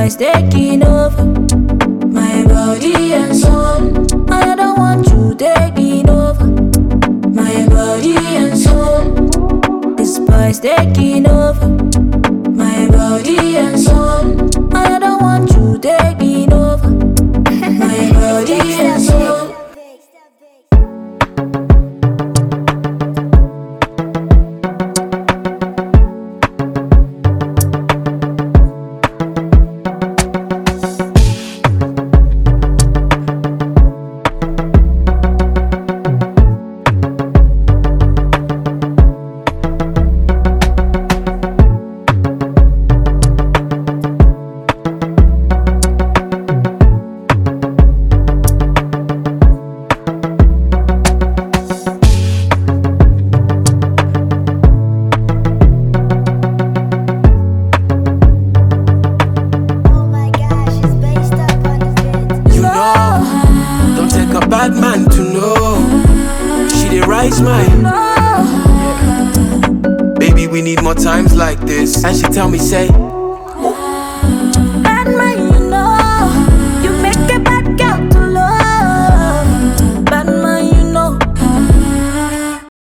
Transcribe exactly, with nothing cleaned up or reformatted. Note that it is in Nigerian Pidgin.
spice taking over my body and soul. I don't want you taking over my body and soul. The spice taking over my body and soul. I don't want you taking over my body and soul. Bad man to know, she dey rise mine. Yeah. Baby, we need more times like this. And she tell me, say,